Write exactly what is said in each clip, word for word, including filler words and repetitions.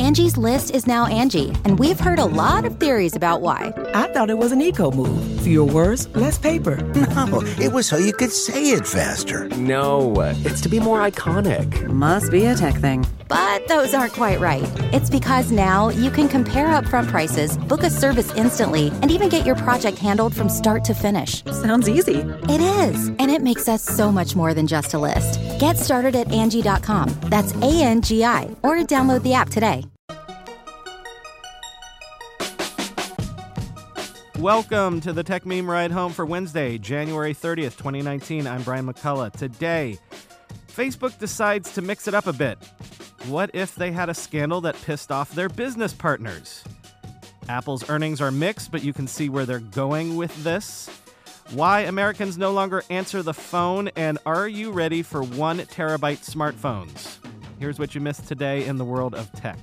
Angie's List is now Angie, and we've heard a lot of theories about why. I thought it was an eco move. Fewer words, less paper. No, it was so you could say it faster. No, it's to be more iconic. Must be a tech thing. But those aren't quite right. It's because now you can compare upfront prices, book a service instantly, and even get your project handled from start to finish. Sounds easy. It is, and it makes us so much more than just a list. Get started at Angie dot com. That's A N G I, or download the app today. Welcome to the Tech Meme Ride Home for Wednesday, January thirtieth, twenty nineteen. I'm Brian McCullough. Today, Facebook decides to mix it up a bit. What if they had a scandal that pissed off their business partners? Apple's earnings are mixed, but you can see where they're going with this. Why Americans no longer answer the phone, and are you ready for one terabyte smartphones? Here's what you missed today in the world of tech.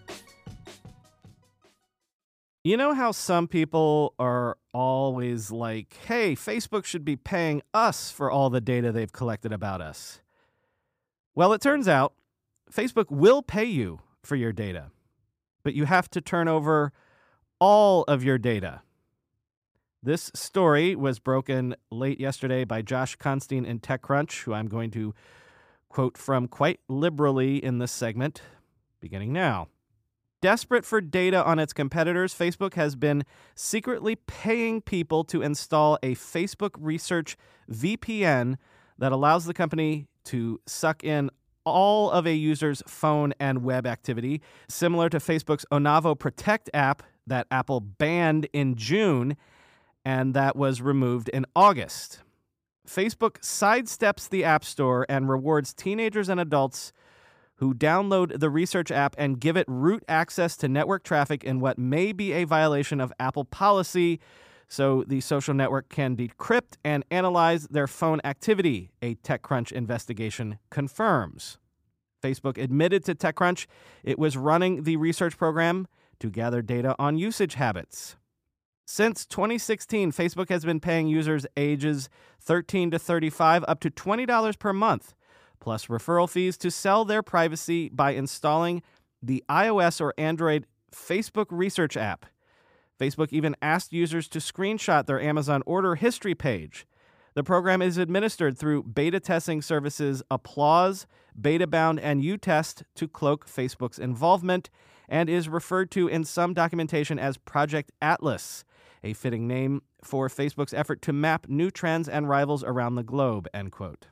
You know how some people are always like, hey, Facebook should be paying us for all the data they've collected about us? Well, it turns out Facebook will pay you for your data, but you have to turn over all of your data. This story was broken late yesterday by Josh Constine in TechCrunch, who I'm going to quote from quite liberally in this segment, beginning now. Desperate for data on its competitors, Facebook has been secretly paying people to install a Facebook Research V P N that allows the company to suck in all of a user's phone and web activity, similar to Facebook's Onavo Protect app that Apple banned in June, and that was removed in August. Facebook sidesteps the App Store and rewards teenagers and adults who download the Research app and give it root access to network traffic in what may be a violation of Apple policy, so the social network can decrypt and analyze their phone activity, a TechCrunch investigation confirms. Facebook admitted to TechCrunch it was running the research program to gather data on usage habits. Since twenty sixteen, Facebook has been paying users ages thirteen to thirty-five up to twenty dollars per month, plus referral fees to sell their privacy by installing the iOS or Android Facebook Research app. Facebook even asked users to screenshot their Amazon order history page. The program is administered through beta testing services Applause, Betabound, and Utest to cloak Facebook's involvement, and is referred to in some documentation as Project Atlas, a fitting name for Facebook's effort to map new trends and rivals around the globe, end quote.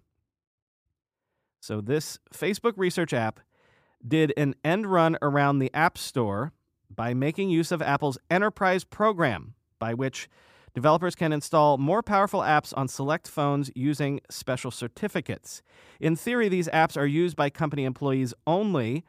So this Facebook Research app did an end run around the App Store by making use of Apple's Enterprise program, by which developers can install more powerful apps on select phones using special certificates. In theory, these apps are used by company employees only.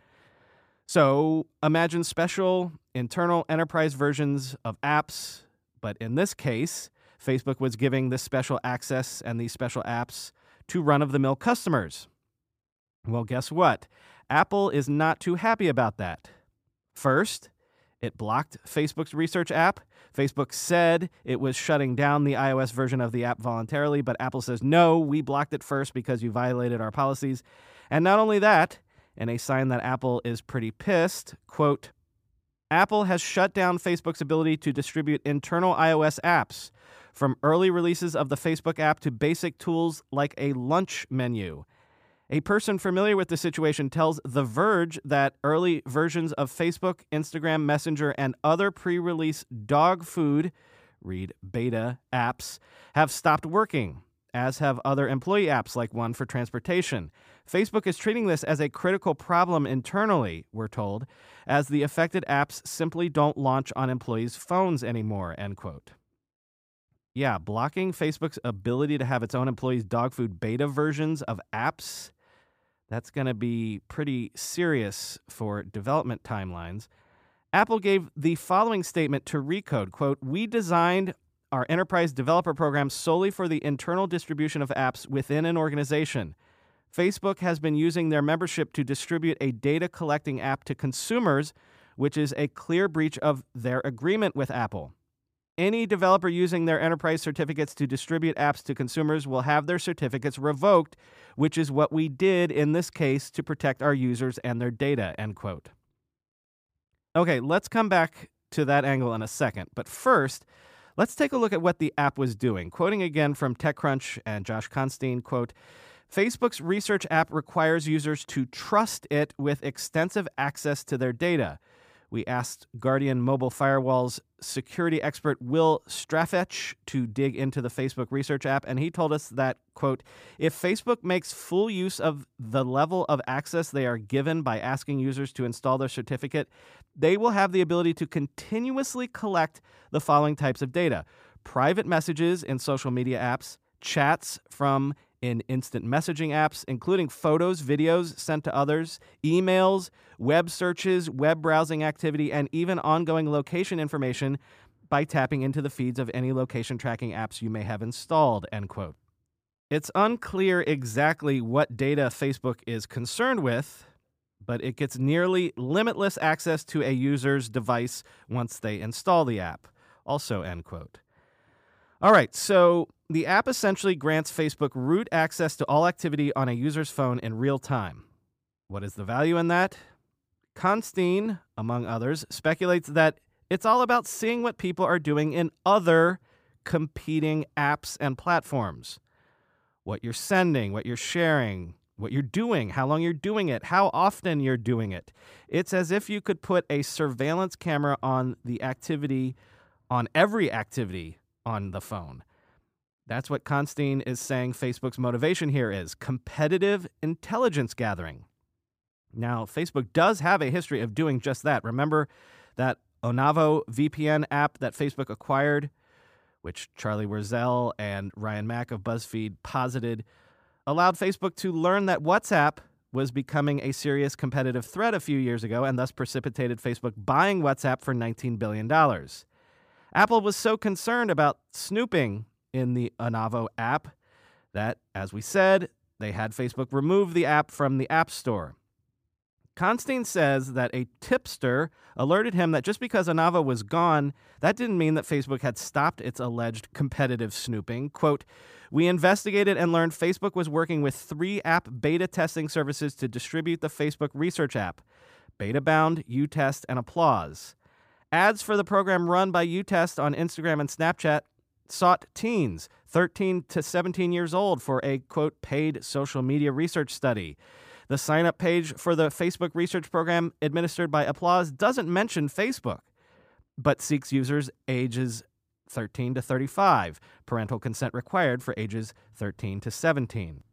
So imagine special internal enterprise versions of apps, but in this case, Facebook was giving this special access and these special apps to run-of-the-mill customers. Well, guess what? Apple is not too happy about that. First, it blocked Facebook's Research app. Facebook said it was shutting down the iOS version of the app voluntarily, but Apple says, no, we blocked it first because you violated our policies. And not only that, in a sign that Apple is pretty pissed, quote, Apple has shut down Facebook's ability to distribute internal iOS apps, from early releases of the Facebook app to basic tools like a lunch menu. A person familiar with the situation tells The Verge that early versions of Facebook, Instagram, Messenger, and other pre-release dog food, read beta, apps, have stopped working, as have other employee apps like one for transportation. Facebook is treating this as a critical problem internally, we're told, as the affected apps simply don't launch on employees' phones anymore, end quote. Yeah, blocking Facebook's ability to have its own employees' dog food beta versions of apps, that's going to be pretty serious for development timelines. Apple gave the following statement to Recode, quote, we designed our enterprise developer program solely for the internal distribution of apps within an organization. Facebook has been using their membership to distribute a data collecting app to consumers, which is a clear breach of their agreement with Apple. Any developer using their enterprise certificates to distribute apps to consumers will have their certificates revoked, which is what we did in this case to protect our users and their data, end quote. Okay, let's come back to that angle in a second. But first, let's take a look at what the app was doing. Quoting again from TechCrunch and Josh Constine, quote, Facebook's research app requires users to trust it with extensive access to their data. We asked Guardian Mobile Firewall's security expert Will Strafetch to dig into the Facebook research app, and he told us that, quote, if Facebook makes full use of the level of access they are given by asking users to install their certificate, they will have the ability to continuously collect the following types of data: private messages in social media apps, chats from in instant messaging apps, including photos, videos sent to others, emails, web searches, web browsing activity, and even ongoing location information by tapping into the feeds of any location tracking apps you may have installed, end quote. It's unclear exactly what data Facebook is concerned with, but it gets nearly limitless access to a user's device once they install the app, also, end quote. All right, so the app essentially grants Facebook root access to all activity on a user's phone in real time. What is the value in that? Constine, among others, speculates that it's all about seeing what people are doing in other competing apps and platforms. What you're sending, what you're sharing, what you're doing, how long you're doing it, how often you're doing it. It's as if you could put a surveillance camera on the activity, on every activity on the phone. That's what Constine is saying Facebook's motivation here is: competitive intelligence gathering. Now, Facebook does have a history of doing just that. Remember that Onavo V P N app that Facebook acquired, which Charlie Wurzel and Ryan Mack of BuzzFeed posited, allowed Facebook to learn that WhatsApp was becoming a serious competitive threat a few years ago, and thus precipitated Facebook buying WhatsApp for nineteen billion dollars. Apple was so concerned about snooping in the Onavo app that, as we said, they had Facebook remove the app from the App Store. Constine says that a tipster alerted him that just because Onavo was gone, that didn't mean that Facebook had stopped its alleged competitive snooping. Quote, we investigated and learned Facebook was working with three app beta testing services to distribute the Facebook research app: BetaBound, Utest, and Applause. Ads for the program run by Utest on Instagram and Snapchat sought teens, thirteen to seventeen years old, for a, quote, paid social media research study. The sign-up page for the Facebook research program administered by Applause doesn't mention Facebook, but seeks users ages thirteen to thirty-five, parental consent required for ages thirteen to seventeen.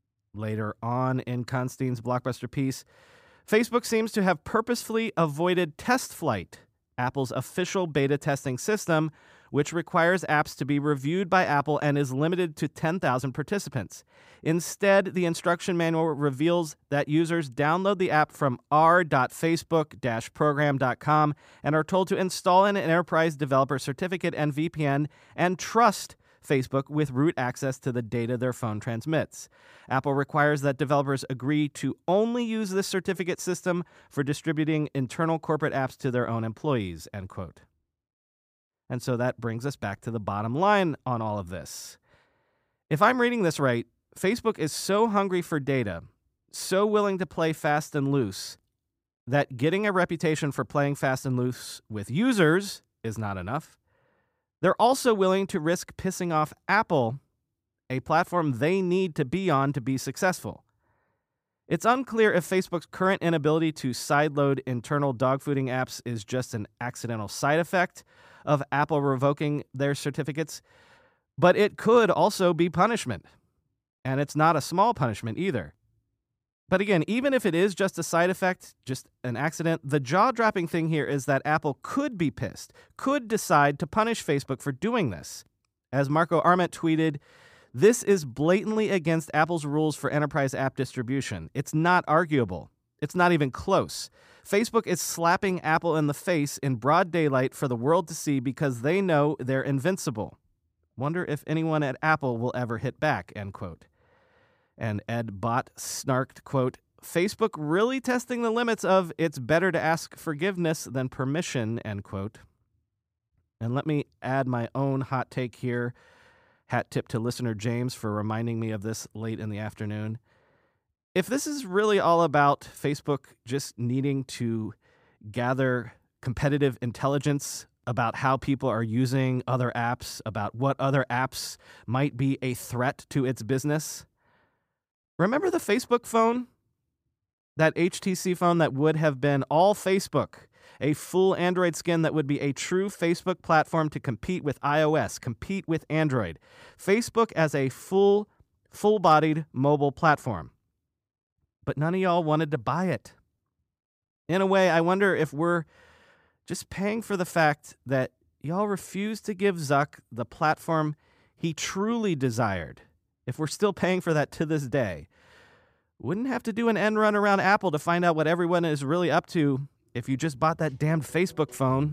Later on in Constine's blockbuster piece, Facebook seems to have purposefully avoided TestFlight, Apple's official beta testing system, which requires apps to be reviewed by Apple and is limited to ten thousand participants. Instead, the instruction manual reveals that users download the app from r dot facebook dash program dot com and are told to install an enterprise developer certificate and V P N and trust Facebook with root access to the data their phone transmits. Apple requires that developers agree to only use this certificate system for distributing internal corporate apps to their own employees, end quote. And so that brings us back to the bottom line on all of this. If I'm reading this right, Facebook is so hungry for data, so willing to play fast and loose, that getting a reputation for playing fast and loose with users is not enough. They're also willing to risk pissing off Apple, a platform they need to be on to be successful. It's unclear if Facebook's current inability to sideload internal dogfooding apps is just an accidental side effect of Apple revoking their certificates, but it could also be punishment. And it's not a small punishment either. But again, even if it is just a side effect, just an accident, the jaw-dropping thing here is that Apple could be pissed, could decide to punish Facebook for doing this. As Marco Arment tweeted, this is blatantly against Apple's rules for enterprise app distribution. It's not arguable. It's not even close. Facebook is slapping Apple in the face in broad daylight for the world to see because they know they're invincible. Wonder if anyone at Apple will ever hit back, end quote. And Ed Bott snarked, quote, Facebook really testing the limits of it's better to ask forgiveness than permission, end quote. And let me add my own hot take here. Hat tip to listener James for reminding me of this late in the afternoon. If this is really all about Facebook just needing to gather competitive intelligence about how people are using other apps, about what other apps might be a threat to its business. Remember the Facebook phone? That H T C phone that would have been all Facebook, a full Android skin that would be a true Facebook platform to compete with iOS, compete with Android. Facebook as a full, full-bodied mobile platform. But none of y'all wanted to buy it. In a way, I wonder if we're just paying for the fact that y'all refuse to give Zuck the platform he truly desired. If we're still paying for that to this day. Wouldn't have to do an end run around Apple to find out what everyone is really up to if you just bought that damned Facebook phone.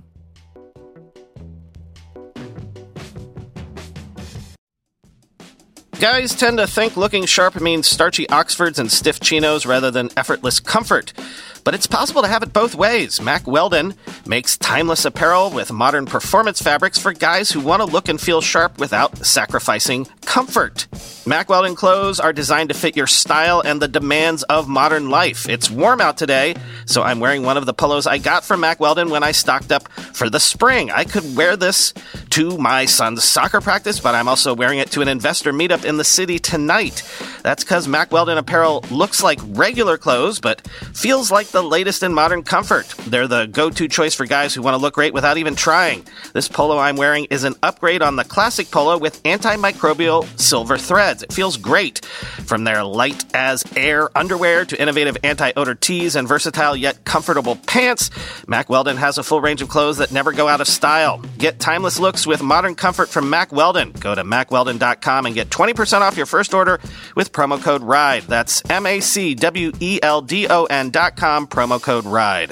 Guys tend to think looking sharp means starchy Oxfords and stiff chinos rather than effortless comfort. But it's possible to have it both ways. Mack Weldon makes timeless apparel with modern performance fabrics for guys who want to look and feel sharp without sacrificing comfort. Mack Weldon clothes are designed to fit your style and the demands of modern life. It's warm out today, so I'm wearing one of the polos I got from Mack Weldon when I stocked up for the spring. I could wear this to my son's soccer practice, but I'm also wearing it to an investor meetup in the city tonight. That's because Mack Weldon apparel looks like regular clothes, but feels like the latest in modern comfort. They're the go-to choice for guys who want to look great without even trying. This polo I'm wearing is an upgrade on the classic polo with antimicrobial silver threads. It feels great. From their light as air underwear to innovative anti-odor tees and versatile yet comfortable pants, Mack Weldon has a full range of clothes that never go out of style. Get timeless looks with modern comfort from Mack Weldon. Go to mack weldon dot com and get twenty percent off your first order with promo code RIDE. That's M A C W E L D O N dot com, promo code RIDE.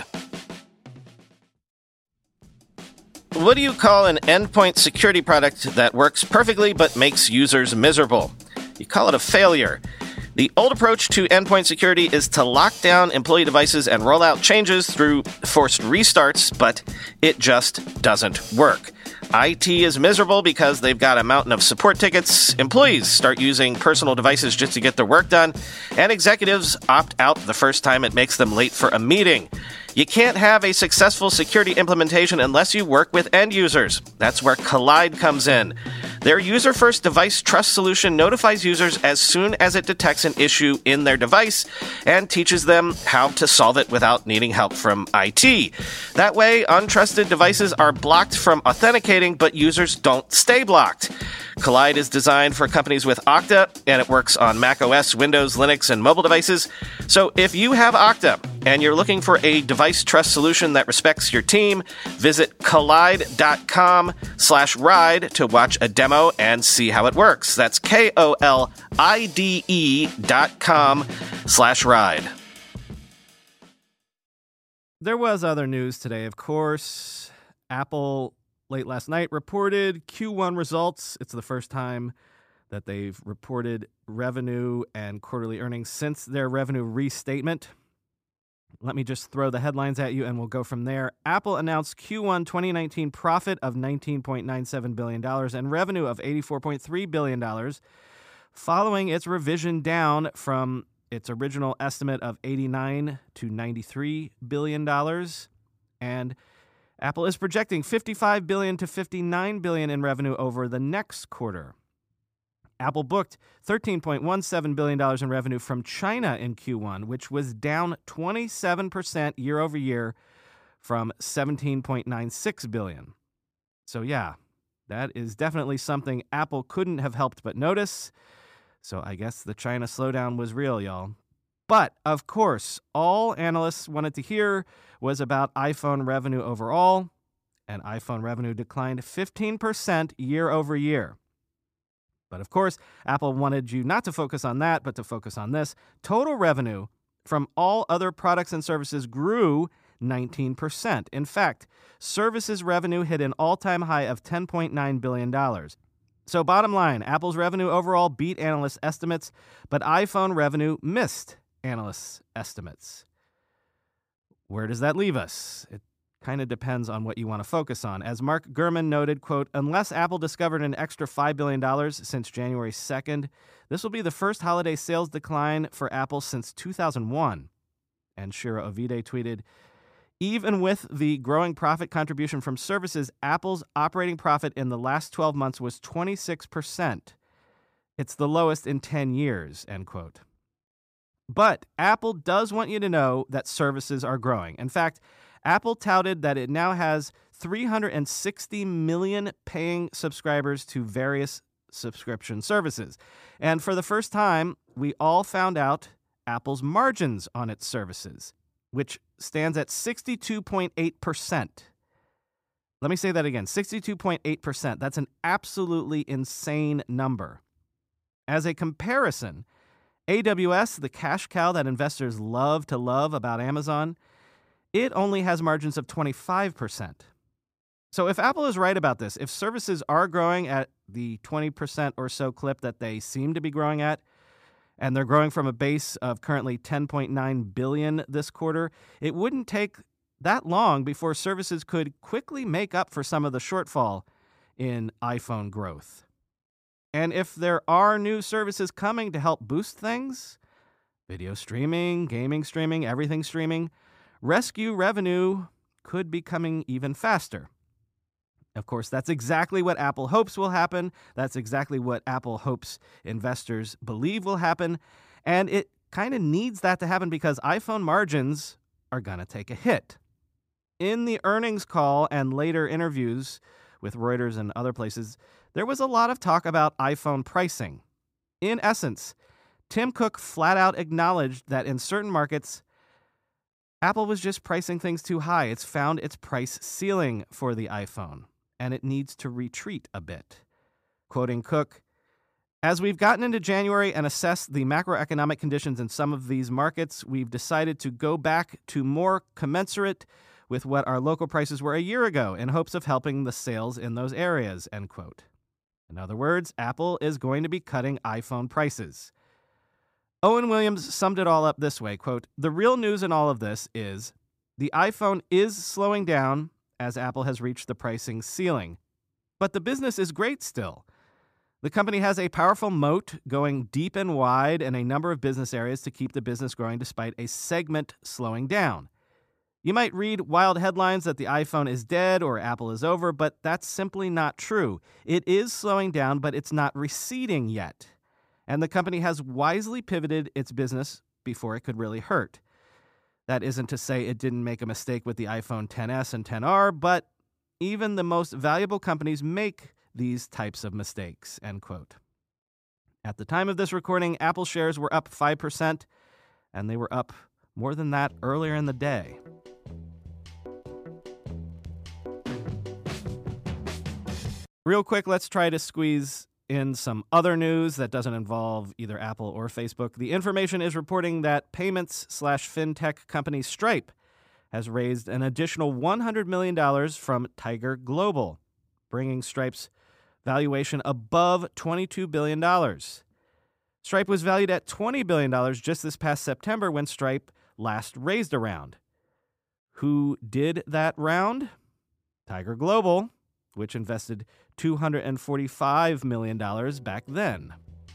What do you call an endpoint security product that works perfectly but makes users miserable? You call it a failure. The old approach to endpoint security is to lock down employee devices and roll out changes through forced restarts, but it just doesn't work. I T is miserable because they've got a mountain of support tickets, employees start using personal devices just to get their work done, and executives opt out the first time it makes them late for a meeting. You can't have a successful security implementation unless you work with end users. That's where Kolide comes in. Their user-first device trust solution notifies users as soon as it detects an issue in their device and teaches them how to solve it without needing help from I T. That way, untrusted devices are blocked from authenticating, but users don't stay blocked. Kolide is designed for companies with Okta, and it works on macOS, Windows, Linux, and mobile devices. So if you have Okta and you're looking for a device trust solution that respects your team, visit kolide dot com slash ride to watch a demo and see how it works. That's K O L I D E dot com slash ride. There was other news today, of course. Apple late last night reported Q one results. It's the first time that they've reported revenue and quarterly earnings since their revenue restatement. Let me just throw the headlines at you and we'll go from there. Apple announced Q one twenty nineteen profit of nineteen point nine seven billion dollars and revenue of eighty-four point three billion dollars, following its revision down from its original estimate of eighty-nine to ninety-three billion dollars. And Apple is projecting fifty-five billion dollars to fifty-nine billion dollars in revenue over the next quarter. Apple booked thirteen point one seven billion dollars in revenue from China in Q one, which was down twenty-seven percent year over year from seventeen point nine six billion dollars. So yeah, that is definitely something Apple couldn't have helped but notice. So I guess the China slowdown was real, y'all. But, of course, all analysts wanted to hear was about iPhone revenue overall, and iPhone revenue declined fifteen percent year over year. But, of course, Apple wanted you not to focus on that, but to focus on this. Total revenue from all other products and services grew nineteen percent. In fact, services revenue hit an all-time high of ten point nine billion dollars. So bottom line, Apple's revenue overall beat analysts' estimates, but iPhone revenue missed analysts' estimates. Where does that leave us? It kind of depends on what you want to focus on. As Mark Gurman noted, quote, unless Apple discovered an extra five billion dollars since January second, this will be the first holiday sales decline for Apple since two thousand one. And Shira Ovide tweeted, Even with the growing profit contribution from services, Apple's operating profit in the last twelve months was twenty-six percent. It's the lowest in ten years, end quote. But Apple does want you to know that services are growing. In fact, Apple touted that it now has three hundred sixty million paying subscribers to various subscription services. And for the first time, we all found out Apple's margins on its services, which stands at sixty-two point eight percent. Let me say that again, sixty-two point eight percent. That's an absolutely insane number. As a comparison, A W S, the cash cow that investors love to love about Amazon, it only has margins of twenty-five percent. So if Apple is right about this, if services are growing at the twenty percent or so clip that they seem to be growing at, and they're growing from a base of currently ten point nine billion dollars this quarter, it wouldn't take that long before services could quickly make up for some of the shortfall in iPhone growth. And if there are new services coming to help boost things, video streaming, gaming streaming, everything streaming, rescue revenue could be coming even faster. Of course, that's exactly what Apple hopes will happen. That's exactly what Apple hopes investors believe will happen. And it kind of needs that to happen because iPhone margins are going to take a hit. In the earnings call and later interviews with Reuters and other places, there was a lot of talk about iPhone pricing. In essence, Tim Cook flat out acknowledged that in certain markets, Apple was just pricing things too high. It's found its price ceiling for the iPhone, and it needs to retreat a bit. Quoting Cook, "As we've gotten into January and assessed the macroeconomic conditions in some of these markets, we've decided to go back to more commensurate with what our local prices were a year ago in hopes of helping the sales in those areas," end quote. In other words, Apple is going to be cutting iPhone prices. Owen Williams summed it all up this way, quote, "The real news in all of this is the iPhone is slowing down as Apple has reached the pricing ceiling. But the business is great still. The company has a powerful moat going deep and wide in a number of business areas to keep the business growing despite a segment slowing down. You might read wild headlines that the iPhone is dead or Apple is over, but that's simply not true. It is slowing down, but it's not receding yet. And the company has wisely pivoted its business before it could really hurt. That isn't to say it didn't make a mistake with the iPhone X S and X R, but even the most valuable companies make these types of mistakes," end quote. At the time of this recording, Apple shares were up five percent, and they were up more than that earlier in the day. Real quick, let's try to squeeze in some other news that doesn't involve either Apple or Facebook. The Information is reporting that payments slash fintech company Stripe has raised an additional one hundred million dollars from Tiger Global, bringing Stripe's valuation above twenty-two billion dollars. Stripe was valued at twenty billion dollars just this past September when Stripe last raised a round. Who did that round? Tiger Global, which invested two hundred forty-five million dollars back then.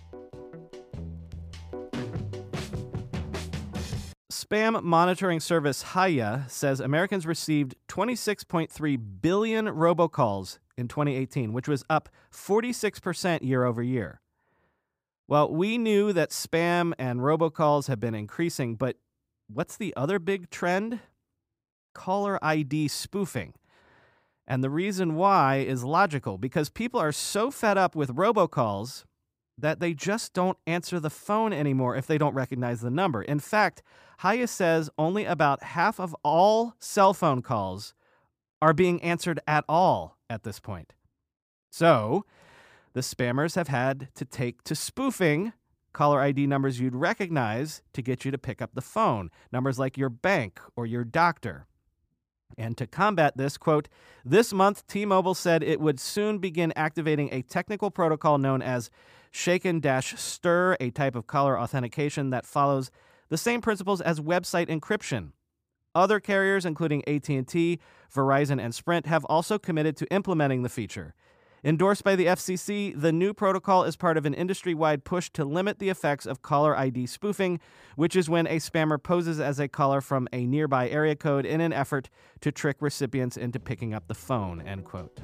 Spam monitoring service Hiya says Americans received twenty-six point three billion robocalls in twenty eighteen, which was up forty-six percent year over year. Well, we knew that spam and robocalls have been increasing, but what's the other big trend? Caller I D spoofing. And the reason why is logical, because people are so fed up with robocalls that they just don't answer the phone anymore if they don't recognize the number. In fact, Hiya says only about half of all cell phone calls are being answered at all at this point. So, the spammers have had to take to spoofing caller I D numbers you'd recognize to get you to pick up the phone, numbers like your bank or your doctor. And to combat this, quote, "This month, T-Mobile said it would soon begin activating a technical protocol known as Shaken-Stir, a type of caller authentication that follows the same principles as website encryption. Other carriers, including A T and T, Verizon, and Sprint, have also committed to implementing the feature. Endorsed by the F C C, the new protocol is part of an industry-wide push to limit the effects of caller I D spoofing, which is when a spammer poses as a caller from a nearby area code in an effort to trick recipients into picking up the phone, end quote.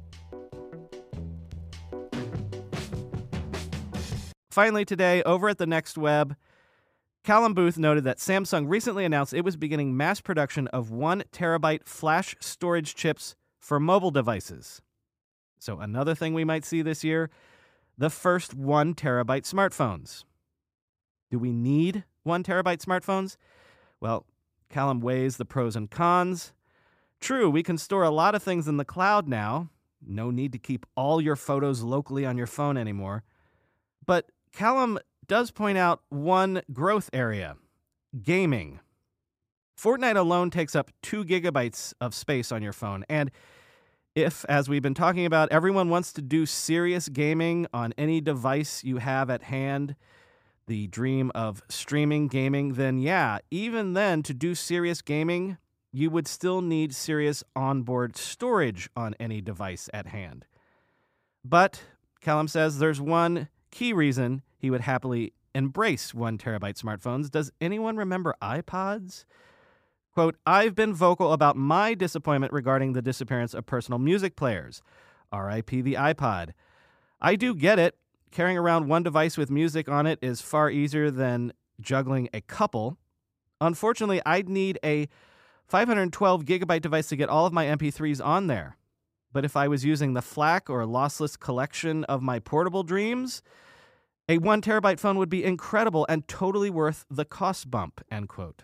Finally today, over at the Next Web, Callum Booth noted that Samsung recently announced it was beginning mass production of one terabyte flash storage chips for mobile devices. So another thing we might see this year, the first one terabyte smartphones. Do we need one terabyte smartphones? Well, Callum weighs the pros and cons. True, we can store a lot of things in the cloud now. No need to keep all your photos locally on your phone anymore. But Callum does point out one growth area, gaming. Fortnite alone takes up two gigabytes of space on your phone, and if, as we've been talking about, everyone wants to do serious gaming on any device you have at hand, the dream of streaming gaming, then yeah, even then, to do serious gaming, you would still need serious onboard storage on any device at hand. But Callum says there's one key reason he would happily embrace one terabyte smartphones. Does anyone remember iPods? Quote, I've been vocal about my disappointment regarding the disappearance of personal music players. R I P the iPod. I do get it. Carrying around one device with music on it is far easier than juggling a couple. Unfortunately, I'd need a five hundred twelve gigabyte device to get all of my M P threes on there. But if I was using the FLAC or lossless collection of my portable dreams, a one terabyte phone would be incredible and totally worth the cost bump, end quote.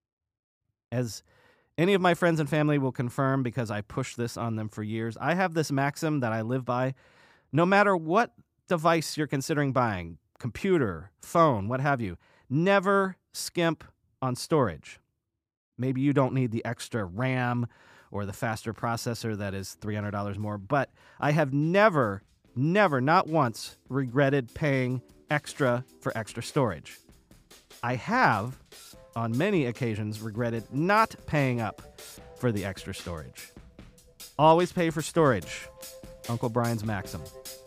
As any of my friends and family will confirm, because I pushed this on them for years, I have this maxim that I live by. No matter what device you're considering buying, computer, phone, what have you, never skimp on storage. Maybe you don't need the extra RAM or the faster processor that is three hundred dollars more, but I have never, never, not once, regretted paying extra for extra storage. I have, on many occasions, regretted not paying up for the extra storage. Always pay for storage. Uncle Brian's maxim.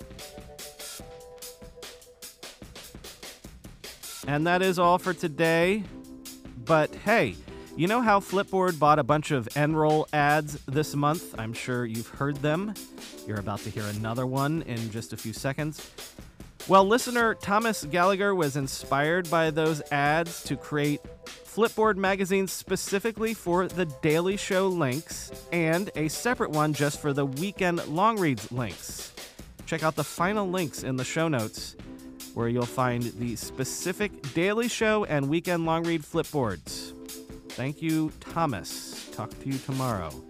And that is all for today. But hey, you know how Flipboard bought a bunch of Enroll ads this month? I'm sure you've heard them. You're about to hear another one in just a few seconds. Well, listener Thomas Gallagher was inspired by those ads to create Flipboard magazines specifically for the Daily Show links and a separate one just for the Weekend Long Reads links. Check out the final links in the show notes where you'll find the specific Daily Show and Weekend Long Read Flipboards. Thank you, Thomas. Talk to you tomorrow.